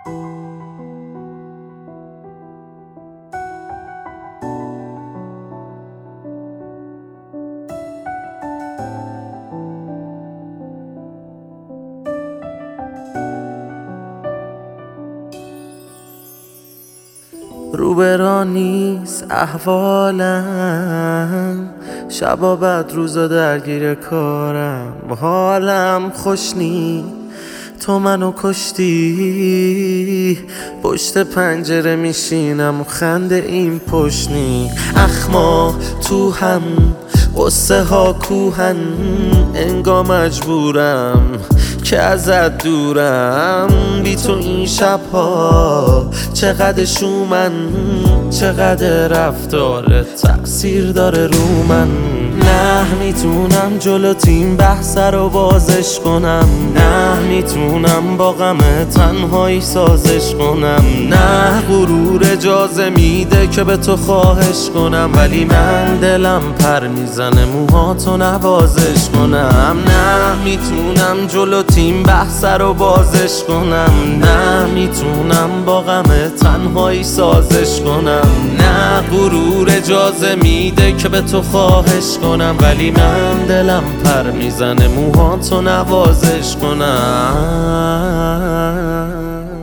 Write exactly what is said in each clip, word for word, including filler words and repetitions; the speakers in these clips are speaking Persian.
روبرا نیست احوالم، شبا بعد روزا درگیر کارم، حالم خوش نی تو منو کشتی. پشت پنجره میشینم و خنده این پشت نی. اخما تو هم قصه ها کوهن، انگار مجبورم که ازت دورم. بی تو این شبها چقدر شومن، چقدر رفتارت تأثیر داره رو من. نه میتونم جلو تیم بحث رو بازش کنم، نه میتونم با غم تنهایی سازش کنم. نه غرور اجازه میده که به تو خواهش کنم، ولی من دلم پر میزنه موهاتو نوازش کنم. نه میتونم جلو تیم بحث رو بازش کنم، نه میتونم با غم تنهایی سازش کنم. نه غرور اجازه میده که به تو خواهش کنم، ولی من دلم پر میزنه موهاتو نوازش کنم.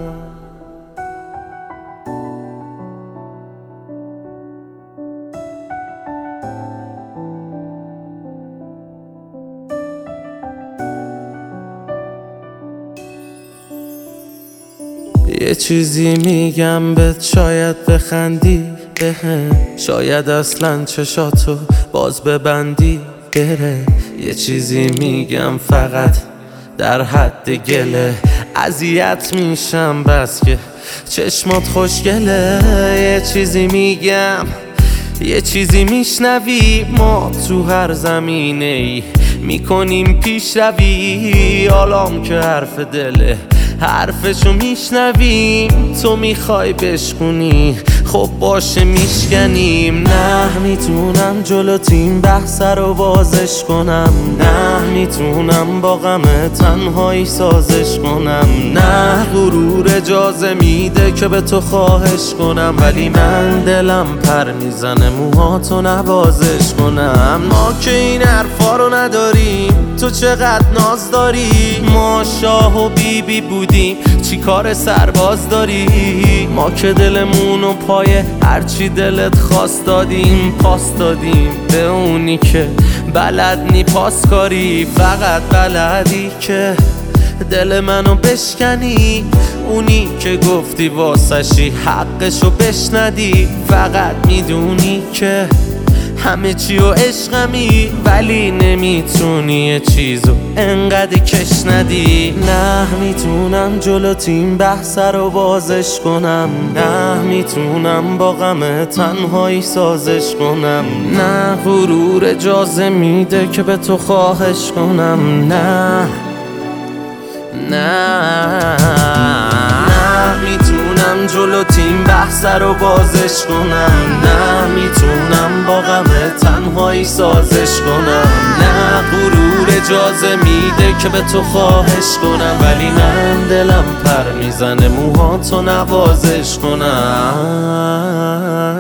یه چیزی میگم بهت شاید بخندی بهم، شاید اصلا چشاتو باز ببندی بره. یه چیزی میگم فقط در حد گله، اذیت میشم بس که چشمات خوشگله. یه چیزی میگم یه چیزی میشنوی، ما تو هر زمینه ای میکنیم پیش روی. حالام که حرف دله حرفشو میشنویم، تو میخوای بشکنی خب باشه میشکنیم. نه میتونم جلو تیم بحث رو بازش کنم، نه میتونم با غم تنهایی سازش کنم. نه غرور اجازه میده که به تو خواهش کنم، ولی من دلم پر میزنه موهاتو نوازش کنم. ما که این حرفا رو نداریم، تو چقدر ناز داری. ما شاه و بی بی بودیم، چی کار سرباز داری؟ ما که دلمونو پای هرچی دلت خواست دادیم، پاس دادیم به اونی که بلد نی پاس کاری. فقط بلدی که دل منو بشکنی، اونی که گفتی واسشی حقشو بشندی. فقط میدونی که همه چی و عشقمی، ولی نمیتونی یه چیزو انقدر کش ندی. نه میتونم جلو تیم بحث رو بازش کنم، نه میتونم با غم تنهایی سازش کنم. نه غرور اجازه میده که به تو خواهش کنم. نه نه میتونم جلو تیم بحث رو بازش کنم، نه میتونم با غم تنهایی سازش کنم. نه غرور اجازه میده که به تو خواهش کنم، ولی من دلم پر میزنه موهاتو نوازش کنم.